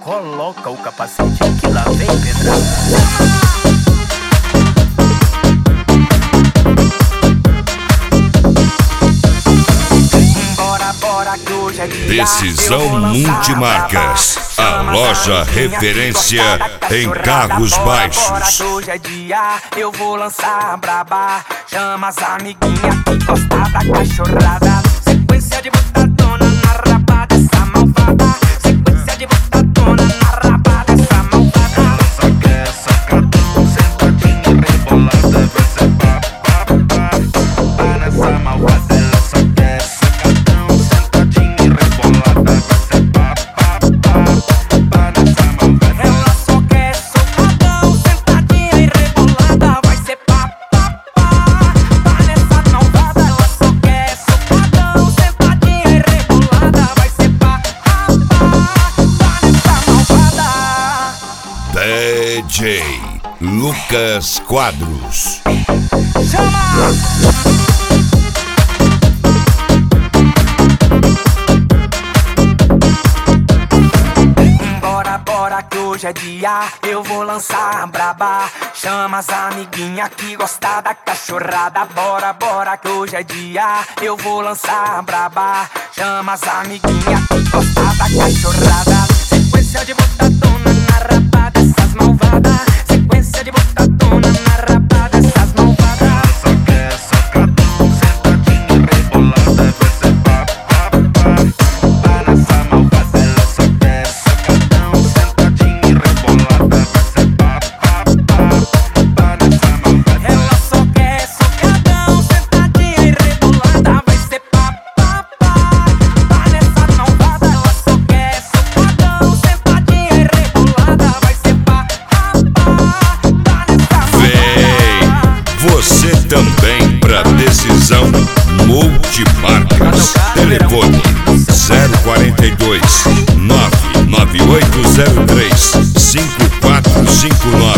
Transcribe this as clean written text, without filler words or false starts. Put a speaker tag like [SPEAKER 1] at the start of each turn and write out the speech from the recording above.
[SPEAKER 1] coloca o capacete que lá vem pedrada.
[SPEAKER 2] Decisão Multimarcas, a loja referência em carros baixos.
[SPEAKER 1] Hoje é dia, eu vou lançar braba. Chama as amiguinhas que gostam da cachorrada. Sequência de botadona na raba dessa malvada. Sequência de botadona na raba dessa malvada.
[SPEAKER 3] Ela só quer sacadão, sentadinha, rebolada. Vai ser papapá, pá nessa malvada. Ela só quer sacadão, sentadinha, rebolada. Vai ser papapá, pá nessa malvada.
[SPEAKER 1] Ela só quer socadão, sentadinha e rebolada. Vai ser papapá, pá nessa malvada. Ela só quer socadão, sentadinha e rebolada. Vai ser papapá, pá nessa malvada.
[SPEAKER 2] DJ Lucas Quadros.
[SPEAKER 1] Chama! Bora que hoje é dia, eu vou lançar braba. Chama as amiguinhas que gostam da cachorrada. Bora que hoje é dia, eu vou lançar braba. Chama as amiguinhas que gostam da cachorrada. Sequência de botadona na raba dessas malvadas. Sequência de botadona na raba dessas malvadas.
[SPEAKER 3] Ela só quer sacadão, sentadinha, rebolada. Vai ser papapá, pá nessa malvada. Ela só quer sacadão, sentadinha, rebolada. Vai ser papapá, pá nessa malvada.
[SPEAKER 1] Ela só quer socadão, sentadinha e rebolada. Vai ser papapá, pá nessa malvada. Ela só quer socadão, sentadinha e rebolada. Vai ser papapá, pá nessa malvada.
[SPEAKER 2] Você também pra Decisão Multimarcas. Telefone 042 99803 5459.